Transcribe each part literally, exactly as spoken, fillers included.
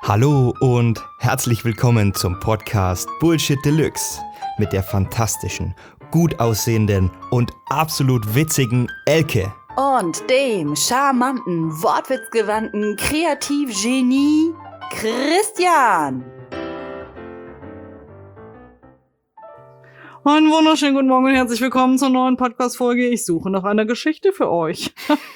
Hallo und herzlich willkommen zum Podcast Bullshit Deluxe mit der fantastischen, gut aussehenden und absolut witzigen Elke. Und dem charmanten, wortwitzgewandten Kreativgenie Christian. Einen wunderschönen guten Morgen und herzlich willkommen zur neuen Podcast-Folge. Ich suche noch eine Geschichte für euch.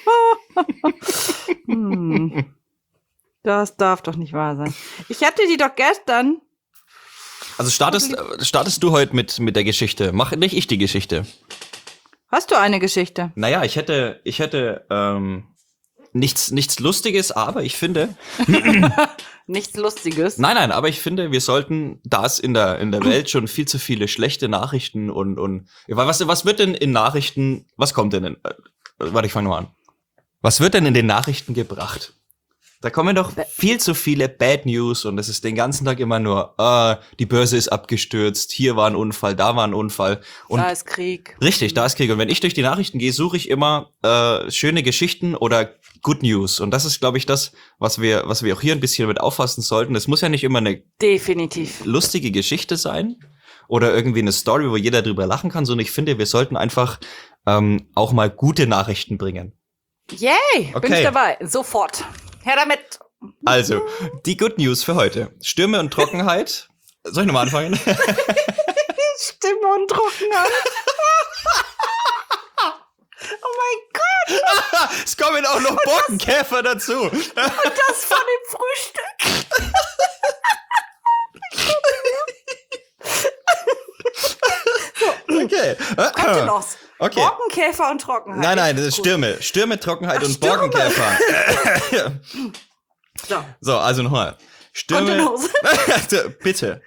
hm. Das darf doch nicht wahr sein. Ich hatte die doch gestern. Also startest, startest du heute mit, mit der Geschichte. Mach nicht ich die Geschichte. Hast du eine Geschichte? Naja, ich hätte, ich hätte ähm, nichts, nichts Lustiges, aber ich finde... Nichts Lustiges? Nein, nein, aber ich finde, wir sollten, da es in der, in der Welt schon viel zu viele schlechte Nachrichten und... und was, was wird denn in Nachrichten... Was kommt denn in... Äh, warte, ich fange mal an. Was wird denn in den Nachrichten gebracht? Da kommen doch viel zu viele Bad News und es ist den ganzen Tag immer nur, äh, die Börse ist abgestürzt, hier war ein Unfall, da war ein Unfall. Und da ist Krieg. Richtig, da ist Krieg. Und wenn ich durch die Nachrichten gehe, suche ich immer äh, schöne Geschichten oder Good News. Und das ist, glaube ich, das, was wir, was wir auch hier ein bisschen mit auffassen sollten. Es muss ja nicht immer eine definitiv lustige Geschichte sein oder irgendwie eine Story, wo jeder drüber lachen kann, sondern ich finde, wir sollten einfach ähm, auch mal gute Nachrichten bringen. Yay, okay. Bin ich dabei, sofort. Her damit! Also, die Good News für heute. Stürme und Trockenheit. Soll ich nochmal anfangen? Stimme und Trockenheit. Oh mein Gott! Es kommen auch noch Borkenkäfer dazu. Und das von dem Frühstück. So. Okay. Kontenance. Okay. Borkenkäfer und Trockenheit. Nein, nein, das ist Stürme. Stürme, Trockenheit Ach, und Stürme. Borkenkäfer. so. so, also nochmal. Stürme. Bitte.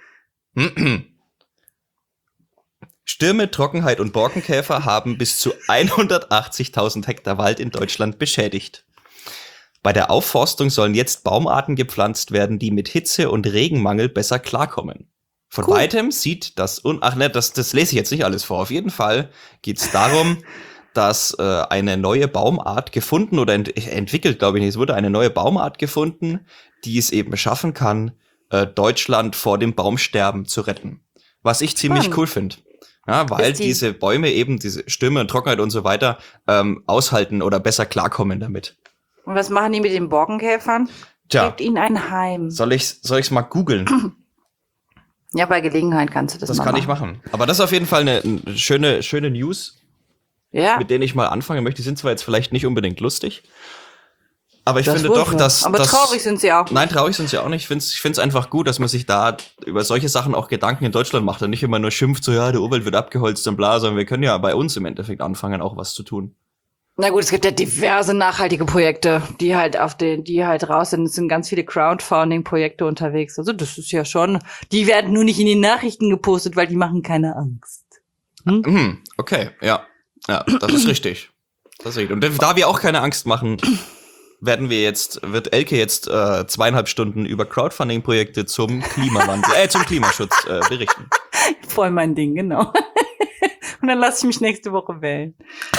Stürme, Trockenheit und Borkenkäfer haben bis zu hundertachtzigtausend Hektar Wald in Deutschland beschädigt. Bei der Aufforstung sollen jetzt Baumarten gepflanzt werden, die mit Hitze und Regenmangel besser klarkommen. Von cool. weitem sieht das, un- ach ne, das, das lese ich jetzt nicht alles vor. Auf jeden Fall geht es darum, dass äh, eine neue Baumart gefunden oder ent- entwickelt, glaube ich nicht, es wurde eine neue Baumart gefunden, die es eben schaffen kann, äh, Deutschland vor dem Baumsterben zu retten. Was ich ziemlich Mann. cool finde. Ja, weil die diese Bäume eben, diese Stürme und Trockenheit und so weiter, ähm, aushalten oder besser klarkommen damit. Und was machen die mit den Borkenkäfern? Tja. Gebt ihnen ein Heim. Soll ich soll ich's mal googeln? Ja, bei Gelegenheit kannst du das, das mal machen. Das machen. kann ich machen. Aber das ist auf jeden Fall eine, eine schöne, schöne News, ja. mit denen ich mal anfangen möchte. Die sind zwar jetzt vielleicht nicht unbedingt lustig, aber ich das finde doch, ja. dass... Aber dass, traurig sind sie auch. Nein, traurig sind sie auch nicht. Ich finde es ich find's einfach gut, dass man sich da über solche Sachen auch Gedanken in Deutschland macht und nicht immer nur schimpft, so ja, der Urwald wird abgeholzt und bla, sondern wir können ja bei uns im Endeffekt anfangen, auch was zu tun. Na gut, es gibt ja diverse nachhaltige Projekte, die halt auf den, die halt raus sind. Es sind ganz viele Crowdfunding-Projekte unterwegs. Also das ist ja schon, die werden nur nicht in die Nachrichten gepostet, weil die machen keine Angst. Hm? Hm, okay, ja. Ja, das ist richtig. Das ist richtig. Und da wir auch keine Angst machen, werden wir jetzt, wird Elke jetzt äh, zweieinhalb Stunden über Crowdfunding-Projekte zum Klimawandel, äh, zum Klimaschutz äh, berichten. Voll mein Ding, genau. Und dann lasse ich mich nächste Woche wählen.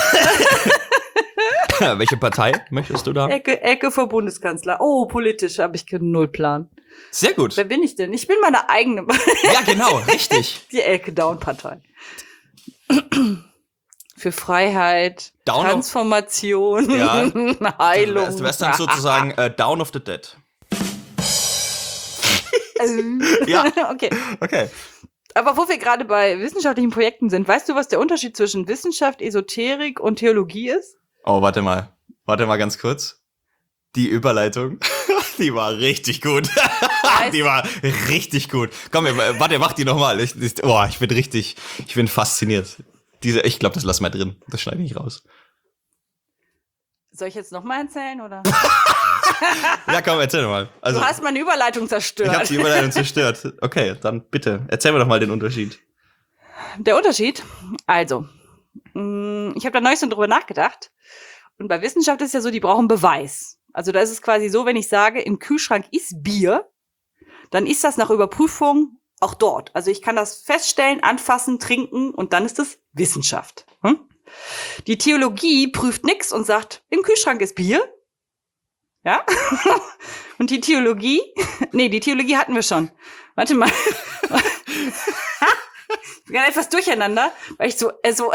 Welche Partei möchtest du da? Ecke, Ecke für Bundeskanzler. Oh, politisch habe ich null Plan. Sehr gut. Wer bin ich denn? Ich bin meine eigene. Ja, genau, richtig. Die Elke Down-Partei. Für Freiheit, Down Transformation, of, ja. Heilung. Du wärst, du wärst dann sozusagen uh, Down of the Dead. Ja. Okay. Okay. Aber wo wir gerade bei wissenschaftlichen Projekten sind, weißt du, was der Unterschied zwischen Wissenschaft, Esoterik und Theologie ist? Oh, warte mal. Warte mal ganz kurz. Die Überleitung, die war richtig gut. Die war richtig gut. Komm, warte, mach die nochmal. Ich, ich, oh, ich bin richtig, ich bin fasziniert. Diese, ich glaube, das lass mal drin. Das schneide ich nicht raus. Soll ich jetzt nochmal erzählen, oder? Ja, komm, erzähl mal. Also, du hast meine Überleitung zerstört. Ich habe die Überleitung zerstört. Okay, dann bitte, erzähl mir doch mal den Unterschied. Der Unterschied? Also, mh, ich habe da neulich so drüber nachgedacht. Und bei Wissenschaft ist es ja so, die brauchen Beweis. Also da ist es quasi so, wenn ich sage, im Kühlschrank ist Bier, dann ist das nach Überprüfung auch dort. Also ich kann das feststellen, anfassen, trinken und dann ist es Wissenschaft. Hm? Die Theologie prüft nix und sagt, im Kühlschrank ist Bier. Ja? Und die Theologie? Nee, die Theologie hatten wir schon. Warte mal. Ich bin etwas durcheinander, weil ich so, äh, so.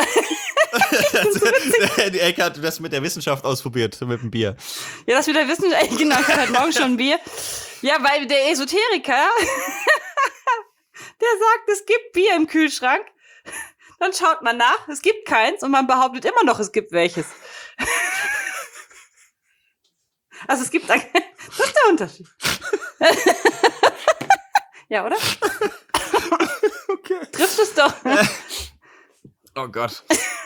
Die Ecke hat das mit der Wissenschaft ausprobiert, mit dem Bier. Ja, das mit der Wissenschaft, genau, ich hatte heute Morgen schon ein Bier. Ja, weil der Esoteriker, der sagt, es gibt Bier im Kühlschrank. Dann schaut man nach, es gibt keins und man behauptet immer noch, es gibt welches. Also es gibt, das ist der Unterschied. Ja, oder? Okay. Trifft es doch. Oh Gott.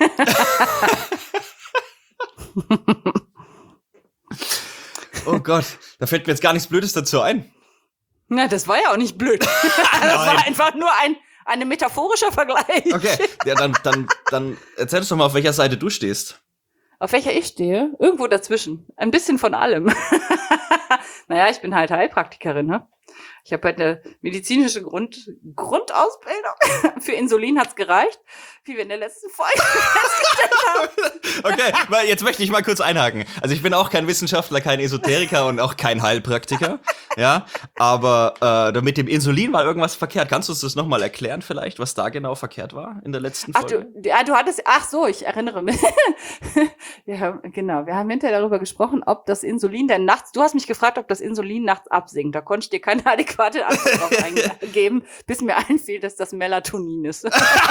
Oh Gott, da fällt mir jetzt gar nichts Blödes dazu ein. Na, das war ja auch nicht blöd. Das war einfach nur ein, ein metaphorischer Vergleich. Okay, ja, dann, dann, dann erzähl uns doch mal, auf welcher Seite du stehst. Auf welcher ich stehe? Irgendwo dazwischen. Ein bisschen von allem. Naja, ich bin halt Heilpraktikerin, ne? Ich habe halt eine medizinische Grund, Grundausbildung. Für Insulin hat's gereicht, wie wir in der letzten Folge festgestellt haben. Okay, weil jetzt möchte ich mal kurz einhaken. Also ich bin auch kein Wissenschaftler, kein Esoteriker und auch kein Heilpraktiker, ja. Aber äh, mit dem Insulin war irgendwas verkehrt. Kannst du uns das nochmal erklären vielleicht, was da genau verkehrt war in der letzten Ach, Folge? du, ja, du hattest, ach so, ich erinnere mich. Ja, genau, wir haben hinterher darüber gesprochen, ob das Insulin denn nachts, du hast mich gefragt, ob das Insulin nachts absinkt. Da konnte ich dir keine adäquate Antwort drauf eingeben, bis mir einfiel, dass das Melatonin ist.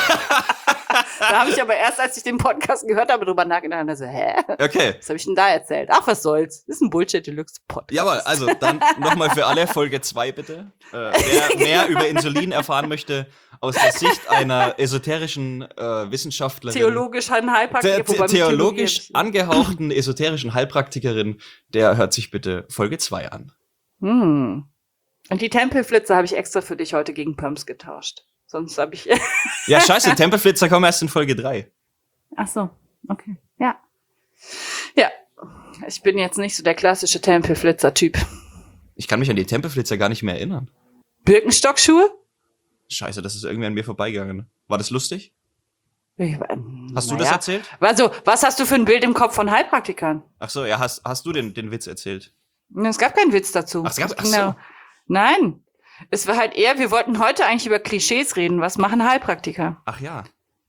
Da habe ich aber erst, als ich den Podcast gehört habe, drüber nachgedacht und so, hä? Okay. Was habe ich denn da erzählt? Ach, was soll's? Das ist ein Bullshit-Deluxe-Podcast. Jawohl, also dann nochmal für alle Folge zwei bitte. Äh, wer mehr über Insulin erfahren möchte, aus der Sicht einer esoterischen äh, Wissenschaftlerin. Theologischen Heilpraktikerin. The the theologisch angehauchten esoterischen Heilpraktikerin, der hört sich bitte Folge zwei an. Hm. Und die Tempelflitzer habe ich extra für dich heute gegen Pumps getauscht. Sonst habe ich... Ja, scheiße, Tempelflitzer kommen erst in Folge drei. Ach so, okay. Ja. Ja, ich bin jetzt nicht so der klassische Tempelflitzer-Typ. Ich kann mich an die Tempelflitzer gar nicht mehr erinnern. Birkenstockschuhe? Scheiße, das ist irgendwie an mir vorbeigegangen. War das lustig? Ich, Hast du naja. das erzählt? Also, was hast du für ein Bild im Kopf von Heilpraktikern? Ach so, ja, hast, hast du den, den Witz erzählt? Es gab keinen Witz dazu. Ach, es gab- ach Genau. so. Nein. Es war halt eher, wir wollten heute eigentlich über Klischees reden. Was machen Heilpraktiker? Ach ja.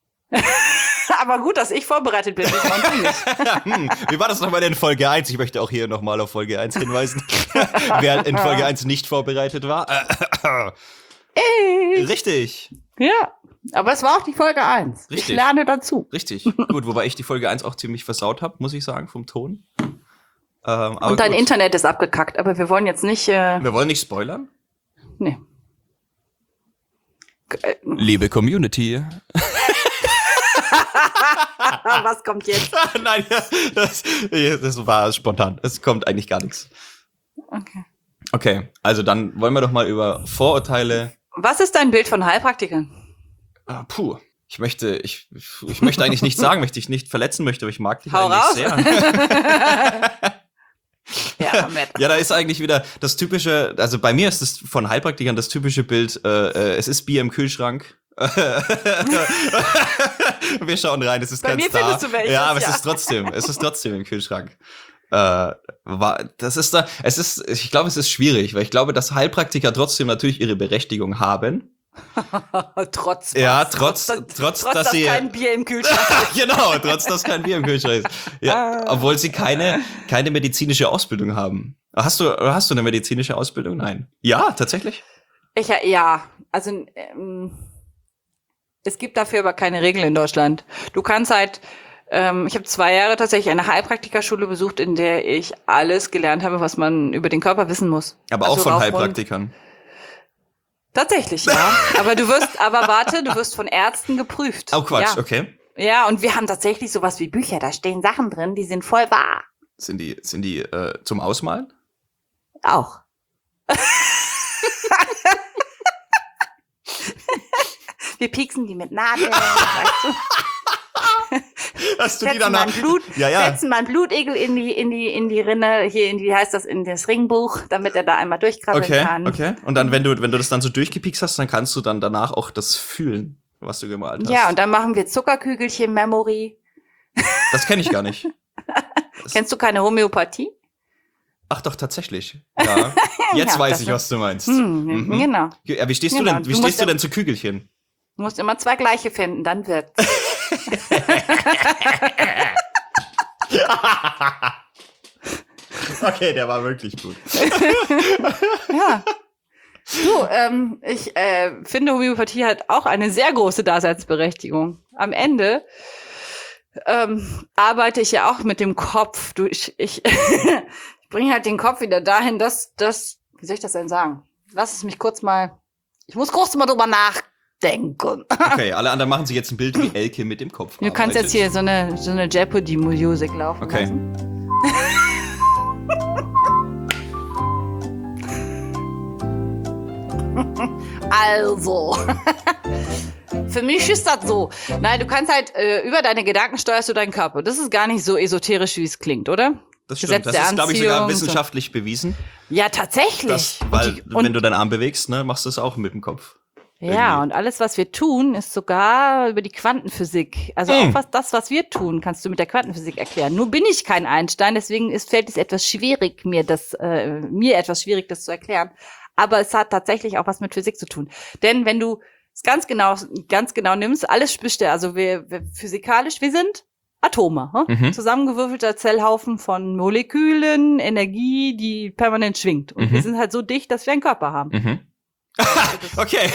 Aber gut, dass ich vorbereitet bin. Ich war nicht. hm, wie war das nochmal in Folge eins? Ich möchte auch hier nochmal auf Folge eins hinweisen. Wer in Folge eins nicht vorbereitet war. Ey. Richtig. Ja, aber es war auch die Folge eins. Richtig. Ich lerne dazu. Richtig. Gut, wobei ich die Folge eins auch ziemlich versaut habe, muss ich sagen, vom Ton. Ähm, aber Und dein gut. Internet ist abgekackt, aber wir wollen jetzt nicht... Äh, Wir wollen nicht spoilern. nee. Äh, Liebe Community. Was kommt jetzt? Nein, das, das war spontan. Es kommt eigentlich gar nichts. Okay. Okay, also dann wollen wir doch mal über Vorurteile. Was ist dein Bild von Heilpraktikern? Ah, puh. Ich möchte, ich, ich möchte eigentlich nicht sagen, möchte ich nicht verletzen möchte, aber ich mag dich Hau eigentlich raus. sehr. Ja, Matt. Ja, da ist eigentlich wieder das typische, also bei mir ist es von Heilpraktikern das typische Bild, äh, äh, es ist Bier im Kühlschrank. Wir schauen rein, es ist Bei ganz mir da. findest du welches, ja, aber ja. es ist trotzdem, es ist trotzdem im Kühlschrank. Äh, war, das ist da, es ist, ich glaube, es ist schwierig, weil ich glaube, dass Heilpraktiker trotzdem natürlich ihre Berechtigung haben. Trotz was? Ja, trotz, trotz, trotz, trotz dass dass sie, kein Bier im Kühlschrank ist. genau, trotz dass kein Bier im Kühlschrank ist. Ja, Ah. obwohl sie keine, keine medizinische Ausbildung haben. Hast du, hast du eine medizinische Ausbildung? Nein. Ja, tatsächlich. Ich, ja, also ähm, es gibt dafür aber keine Regeln in Deutschland. Du kannst halt, ähm, ich habe zwei Jahre tatsächlich eine Heilpraktikerschule besucht, in der ich alles gelernt habe, was man über den Körper wissen muss. Aber Also auch von rauf, Heilpraktikern. Tatsächlich, ja. Aber du wirst, aber warte, du wirst von Ärzten geprüft. Oh, Quatsch, Ja. okay. Ja, und wir haben tatsächlich sowas wie Bücher, da stehen Sachen drin, die sind voll wahr. Sind die, sind die äh, zum Ausmalen? Auch. Wir pieksen die mit Nadeln, weißt du? Hast du die Setzen mal danach? ein Blut, Ja, ja. setzen mal ein Blutegel in die, in die, in die Rinne, hier in die, wie heißt das, in das Ringbuch, damit er da einmal durchkrabbeln Okay, kann. okay. Und dann, wenn du, wenn du das dann so durchgepikst hast, dann kannst du dann danach auch das fühlen, was du gemalt hast. Ja, und dann machen wir Zuckerkügelchen Memory. Das kenne ich gar nicht. Kennst du keine Homöopathie? Ach doch, tatsächlich. Ja. Jetzt Ja, weiß das ich, ist- was du meinst. Hm, Mhm. Genau. Ja, wie stehst Genau, du denn, wie du stehst musst du ja- denn zu Kügelchen? Du musst immer zwei gleiche finden, dann wird's. Okay, der war wirklich gut. Ja. Du, ähm, ich äh, finde, Homöopathie hat auch eine sehr große Daseinsberechtigung. Am Ende ähm, arbeite ich ja auch mit dem Kopf. Du, ich ich, ich bringe halt den Kopf wieder dahin, dass das, wie soll ich das denn sagen? Lass es mich kurz mal, ich muss kurz mal drüber nachdenken. Okay, alle anderen machen sich jetzt ein Bild, wie Elke mit dem Kopf Du kannst jetzt arbeitet. hier so eine, so eine Jeopardy-Musik laufen Okay. lassen. Also, für mich ist das so. Nein, du kannst halt, äh, über deine Gedanken steuerst du deinen Körper. Das ist gar nicht so esoterisch, wie es klingt, oder? Das Gesetz stimmt, das der ist, glaube ich, sogar Anziehung, so. wissenschaftlich bewiesen. Ja, tatsächlich. Das, Und weil, die- und, wenn du deinen Arm bewegst, ne, machst du es auch mit dem Kopf. ja, irgendwie. und alles, was wir tun, ist sogar über die Quantenphysik. Also Mm. auch was, das, was wir tun, kannst du mit der Quantenphysik erklären. Nur bin ich kein Einstein, deswegen ist, fällt es etwas schwierig, mir das, äh, mir etwas schwierig, das zu erklären. Aber es hat tatsächlich auch was mit Physik zu tun. Denn wenn du es ganz genau, ganz genau nimmst, alles bestimmt, also wir, wir physikalisch, wir sind Atome, hm? Mhm. Zusammengewürfelter Zellhaufen von Molekülen, Energie, die permanent schwingt. Und Mhm. wir sind halt so dicht, dass wir einen Körper haben. Mhm. Okay.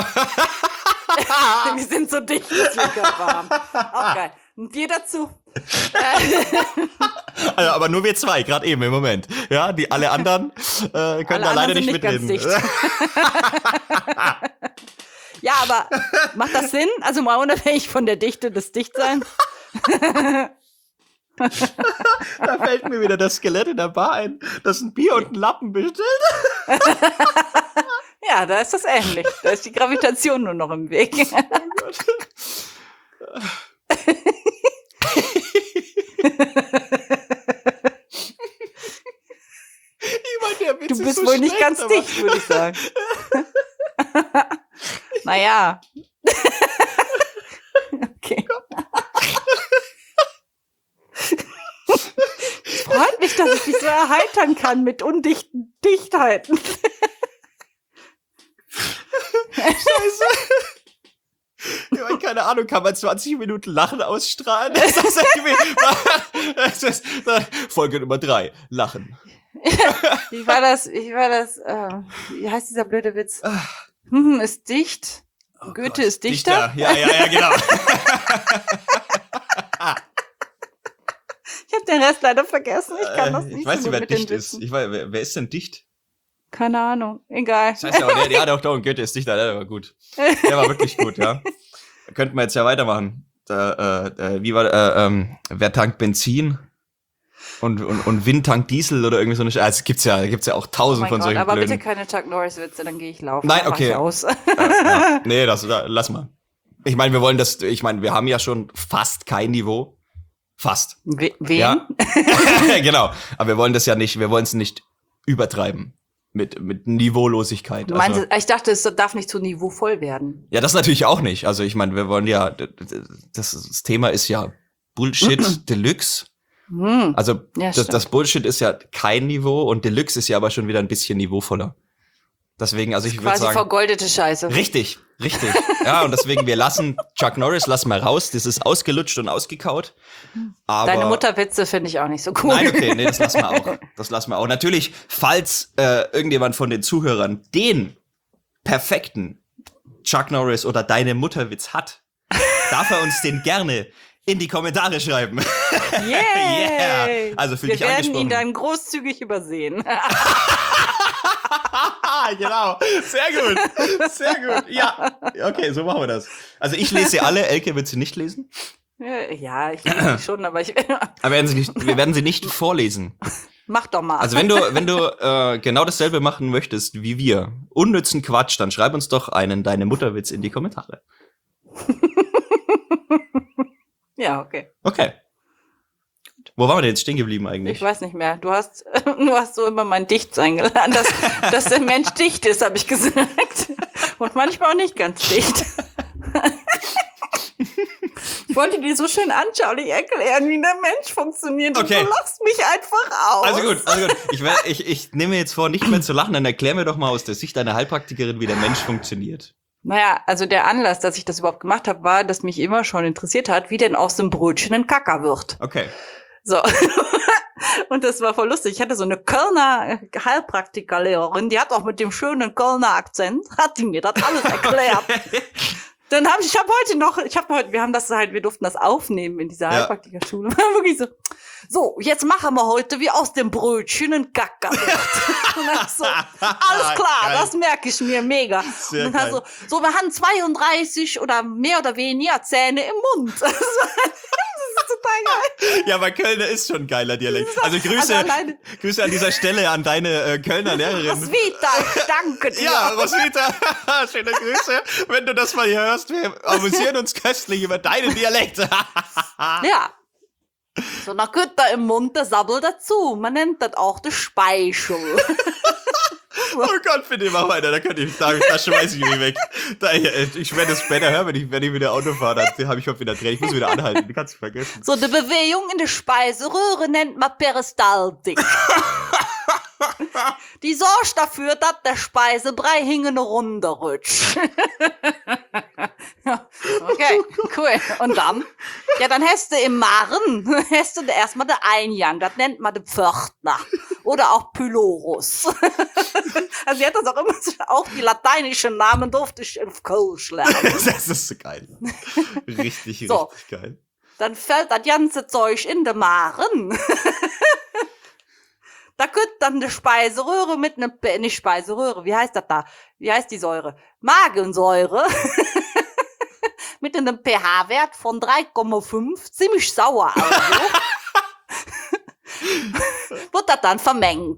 Wir sind so dicht, dass wir einen Körper haben. Auch geil. Und wir dazu. Also, aber nur wir zwei, gerade eben im Moment. Ja, die alle anderen äh, können Alle da leider anderen nicht sind nicht ganz mitreden. Ja, aber macht das Sinn? Also mal unabhängig von der Dichte des Dichtseins. Da fällt mir wieder das Skelett in der Bar ein, das ein Bier und ein Lappen bestellt. Ja, da ist das ähnlich. Da ist die Gravitation nur noch im Weg. Ich meine, der Witz Du ist bist so wohl nicht schlecht, ganz aber- dicht, würde ich sagen. Naja. Okay. Es freut mich, dass ich dich so erheitern kann mit undichten Dichtheiten. Scheiße. Ich meine, keine Ahnung, kann man zwanzig Minuten Lachen ausstrahlen? Das ist irgendwie, das ist, Folge Nummer drei, Lachen. Wie war das, wie war das, äh, wie heißt dieser blöde Witz? Hm, ist dicht. Oh Goethe Gott. ist Dichter. Ja, ja, ja, genau. Ich habe den Rest leider vergessen. Ich kann das Äh, nicht ich weiß so nicht, wer gut mit den dicht ist. Witzen. Ich weiß, wer, wer ist denn dicht? Keine Ahnung. Egal. Scheiße, aber der, ja, doch, doch, Goethe ist Dichter, der war gut. Der war wirklich gut, ja. Da könnten wir jetzt ja weitermachen. Da, äh, äh, wie war, äh, ähm, wer tankt Benzin? Und, und, und Wind tankt Diesel oder irgendwie so eine Sch Also gibt's ja, gibt's ja auch Oh tausend mein von Gott, solchen aber blöden. bitte keine Chuck Norris-Witze, dann gehe ich laufen. Nein, Mach okay. ich aus. Ja, ja. Nee, das, da, lass mal. Ich meine, wir wollen das, ich meine, wir haben ja schon fast kein Niveau. Fast. We wen? Ja. Genau. Aber wir wollen das ja nicht, wir wollen es nicht übertreiben. Mit, mit Niveaulosigkeit. Du meinst, Also, ich dachte, es darf nicht so niveauvoll werden. ja, das natürlich auch nicht. Also ich meine, wir wollen ja, d- d- das, das Thema ist ja Bullshit Deluxe. Hm. Also Ja, das, stimmt. das Bullshit ist ja kein Niveau und Deluxe ist ja aber schon wieder ein bisschen niveauvoller. Deswegen, also ich würde Quasi sagen, vergoldete Scheiße. richtig, richtig. Ja, und deswegen, wir lassen Chuck Norris, lassen wir raus. Das ist ausgelutscht und ausgekaut. Aber Deine Mutterwitze finde ich auch nicht so cool. Nein, okay, nee, das lassen wir auch. Das lassen wir auch. Natürlich, falls äh, irgendjemand von den Zuhörern den perfekten Chuck Norris oder deine Mutterwitz hat, darf er uns den gerne in die Kommentare schreiben. Yeah. Yeah. Also fühl Wir dich werden angesprochen. ihn dann großzügig übersehen. Genau, sehr gut, sehr gut. Ja, okay, so machen wir das. Also ich lese sie alle, Elke wird sie nicht lesen. Ja, ich lese die schon, aber ich Aber werden sie nicht, wir werden sie nicht vorlesen. mach doch mal. Also wenn du, wenn du äh, genau dasselbe machen möchtest wie wir, unnützen Quatsch, dann schreib uns doch einen Deine Mutterwitz in die Kommentare. Ja, okay. Okay. Wo waren wir denn jetzt stehen geblieben eigentlich? Ich weiß nicht mehr. Du hast, du hast so immer mein Dichtsein geladen, dass, dass der Mensch dicht ist, habe ich gesagt. Und manchmal auch nicht ganz dicht. wollte dir so schön anschaulich erklären, wie der Mensch funktioniert. Okay. Und du lachst mich einfach aus. Also gut, also gut. Ich, wär, ich, ich nehme mir jetzt vor, nicht mehr zu lachen, dann erklär mir doch mal aus der Sicht einer Heilpraktikerin, wie der Mensch funktioniert. Naja, also der Anlass, dass ich das überhaupt gemacht habe, war, dass mich immer schon interessiert hat, wie denn aus dem Brötchen ein Kacker wird. Okay. So. Und das war voll lustig. Ich hatte so eine Kölner Heilpraktikerlehrerin, die hat auch mit dem schönen Kölner Akzent, hat die mir das alles erklärt. Dann habe ich, ich habe heute noch, ich habe heute, wir haben das halt, wir durften das aufnehmen in dieser Ja. Heilpraktikerschule. Wirklich so, so, jetzt machen wir heute wie aus dem Brötchen ein Kacker. Und dann so, alles klar, Geil. das merke ich mir mega. Sehr Und dann geil. so, so, wir haben zweiunddreißig oder mehr oder weniger Zähne im Mund. Das ist total geil. Ja, aber Kölner ist schon ein geiler Dialekt. Also Grüße, Also alleine- Grüße an dieser Stelle an deine äh, Kölner Lehrerin. Roswitha, danke dir. Ja, Roswitha, schöne Grüße. Wenn du das mal hier hörst, wir amüsieren uns köstlich über deinen Dialekt. Ja. So, na gut, da im Mund, der Sabbel dazu. Man nennt das auch der Speichel. Oh Gott, bitte mach weiter, da könnte ich, da, da schmeiß ich mich weg. Da, ich ich werde es später hören, wenn ich, wenn ich wieder Auto fahre, dann habe ich heute wieder Tränen. Ich muss wieder anhalten, du kannst es vergessen. So, die Bewegung in der Speiseröhre nennt man Peristaltik. Die sorgt dafür, dass der Speisebrei hinten runterrutscht. Okay, cool. Und dann? Ja, dann hast du im Magen, hast du erstmal den Eingang, das nennt man den Pförtner. Oder auch Pylorus. Also sie hat das auch immer, auch die lateinischen Namen durfte ich auf Kölsch lernen. Das ist so geil. Richtig, So. richtig geil. Dann fällt das ganze Zeug in den Magen. Da könnte dann eine Speiseröhre mit einem, P- nicht Speiseröhre, wie heißt das da? Wie heißt die Säure? Magensäure. Mit einem pH-Wert von drei Komma fünf, ziemlich sauer also. Wird das dann vermengt.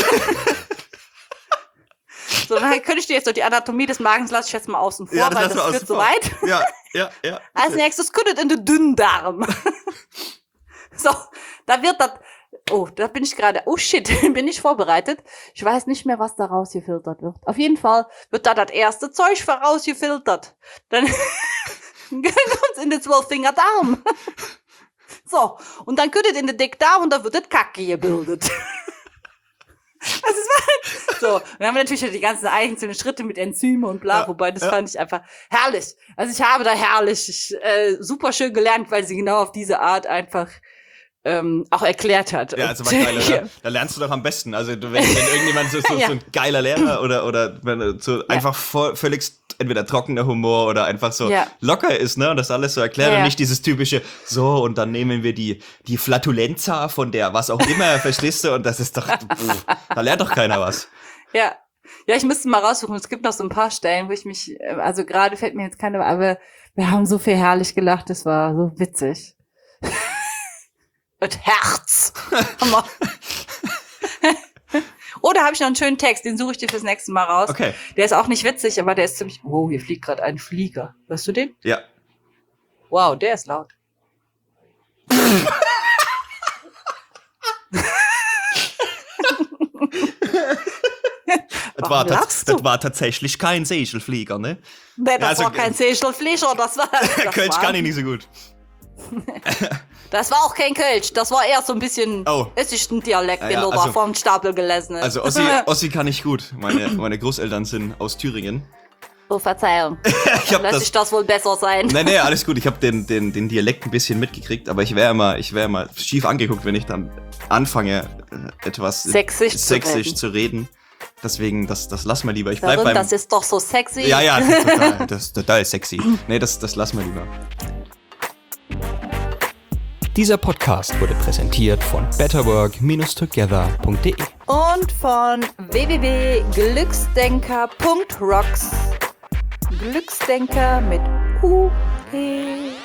So, dann könnte ich dir jetzt so die Anatomie des Magens, lasse ich jetzt mal außen vor, Ja, das weil lassen das wir führt außen zu vor. weit. Ja, ja, ja. Als nächstes könnte in den Dünndarm. So, da wird das, oh, da bin ich gerade, oh shit, bin ich vorbereitet. Ich weiß nicht mehr, was da rausgefiltert wird. Auf jeden Fall wird da das erste Zeug rausgefiltert. Dann kommt's in den Zwölffingerdarm. So, und dann könnte in den Dickdarm und da wird das Kacke gebildet. Also es war halt so. Und dann haben wir natürlich die ganzen einzelnen Schritte mit Enzyme und bla, Ja, wobei das ja. fand ich einfach herrlich. Also ich habe da herrlich, ich, äh, super schön gelernt, weil sie genau auf diese Art einfach ähm, auch erklärt hat. Ja, also war Und, geil, ja. oder? Da lernst du doch am besten. Also du- wenn, wenn irgendjemand so, so, Ja. so ein geiler Lehrer oder oder wenn er so einfach voll, völlig entweder trockener Humor oder einfach so Ja. locker ist, ne, und das alles so erklärt Ja, und ja. nicht dieses typische so und dann nehmen wir die die Flatulenza von der was auch immer, verstehst du? Und das ist doch pff, da lernt doch keiner was. Ja. Ja, ich müsste mal raussuchen. Es gibt noch so ein paar Stellen, wo ich mich, äh, also gerade fällt mir jetzt keine, aber wir haben so viel herrlich gelacht, das war so witzig. Mit Herz. Hammer. Oder habe ich noch einen schönen Text, den suche ich dir fürs nächste Mal raus. Okay. Der ist auch nicht witzig, aber der ist ziemlich, wow, hier fliegt gerade ein Flieger. Hörst du den? Ja. Wow, der ist laut. Das Warum war, tats- lachst du? das war tatsächlich kein Segelflieger, ne? Nee, das Ja, also- war kein Segelflieger, das war, das Kölsch war, kann ich nicht so gut. das war auch kein Kölsch, das war eher so ein bisschen, Oh. es ist ein Dialekt, Ja, den ja, du da also- vom Stapel gelesen hast. Also Ossi, Ossi kann ich gut. Meine, meine Großeltern sind aus Thüringen. Oh, Verzeihung. Ich hab Lass das ich das wohl besser sein. Nee, nee, alles gut. Ich habe den, den, den Dialekt ein bisschen mitgekriegt, aber ich wäre immer, ich wäre immer schief angeguckt, wenn ich dann anfange, äh, etwas Sächsisch zu sächsisch reden. zu reden. Deswegen, das, das lass mal lieber. Ich Darin, bleib beim. das ist doch so sexy. Ja, ja, das ist total, das ist total sexy. Nee, das, das lass mal lieber. Dieser Podcast wurde präsentiert von betterwork Together punkt de. Und von w w w punkt glücksdenker punkt rocks. Glücksdenker mit U E.